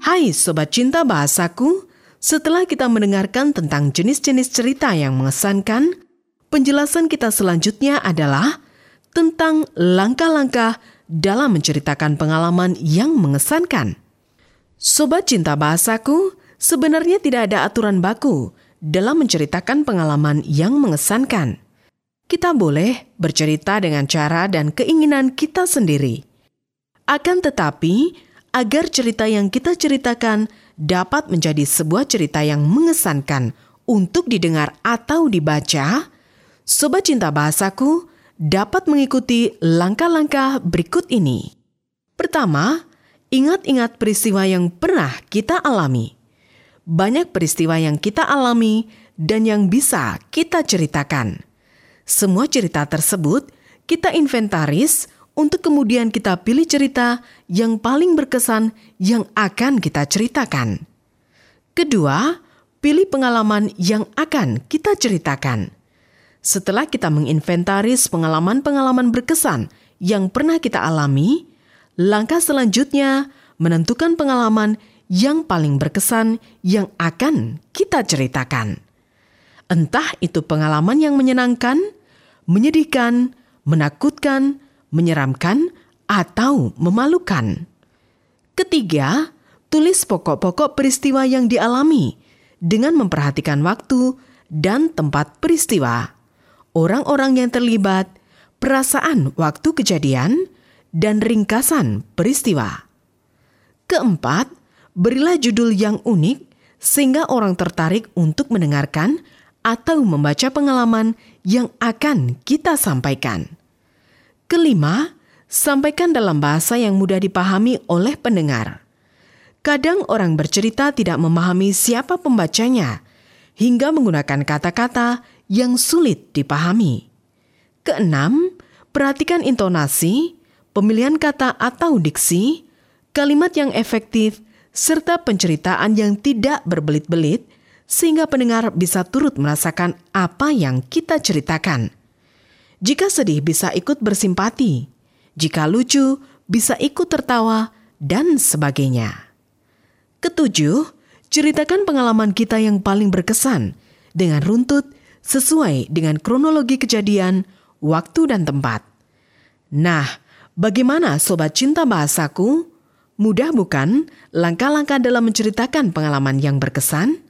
Hai Sobat Cinta Bahasaku, setelah kita mendengarkan tentang jenis-jenis cerita yang mengesankan, penjelasan kita selanjutnya adalah tentang langkah-langkah dalam menceritakan pengalaman yang mengesankan. Sobat Cinta Bahasaku, sebenarnya tidak ada aturan baku dalam menceritakan pengalaman yang mengesankan. Kita boleh bercerita dengan cara dan keinginan kita sendiri. Akan tetapi, agar cerita yang kita ceritakan dapat menjadi sebuah cerita yang mengesankan untuk didengar atau dibaca, Sobat Cinta Bahasaku dapat mengikuti langkah-langkah berikut ini. Pertama, ingat-ingat peristiwa yang pernah kita alami. Banyak peristiwa yang kita alami dan yang bisa kita ceritakan. Semua cerita tersebut kita inventaris untuk kemudian kita pilih cerita yang paling berkesan yang akan kita ceritakan. Kedua, pilih pengalaman yang akan kita ceritakan. Setelah kita menginventaris pengalaman-pengalaman berkesan yang pernah kita alami, langkah selanjutnya menentukan pengalaman yang paling berkesan yang akan kita ceritakan. Entah itu pengalaman yang menyenangkan, menyedihkan, menakutkan, menyeramkan, atau memalukan. Ketiga, tulis pokok-pokok peristiwa yang dialami dengan memperhatikan waktu dan tempat peristiwa, orang-orang yang terlibat, perasaan waktu kejadian, dan ringkasan peristiwa. Keempat, berilah judul yang unik sehingga orang tertarik untuk mendengarkan atau membaca pengalaman yang akan kita sampaikan. Kelima, sampaikan dalam bahasa yang mudah dipahami oleh pendengar. Kadang orang bercerita tidak memahami siapa pembacanya, hingga menggunakan kata-kata yang sulit dipahami. Keenam, perhatikan intonasi, pemilihan kata atau diksi, kalimat yang efektif, serta penceritaan yang tidak berbelit-belit, sehingga pendengar bisa turut merasakan apa yang kita ceritakan. Jika sedih bisa ikut bersimpati, jika lucu bisa ikut tertawa, dan sebagainya. Ketujuh, ceritakan pengalaman kita yang paling berkesan dengan runtut sesuai dengan kronologi kejadian, waktu, dan tempat. Nah, bagaimana Sobat Cinta Bahasaku? Mudah bukan langkah-langkah dalam menceritakan pengalaman yang berkesan?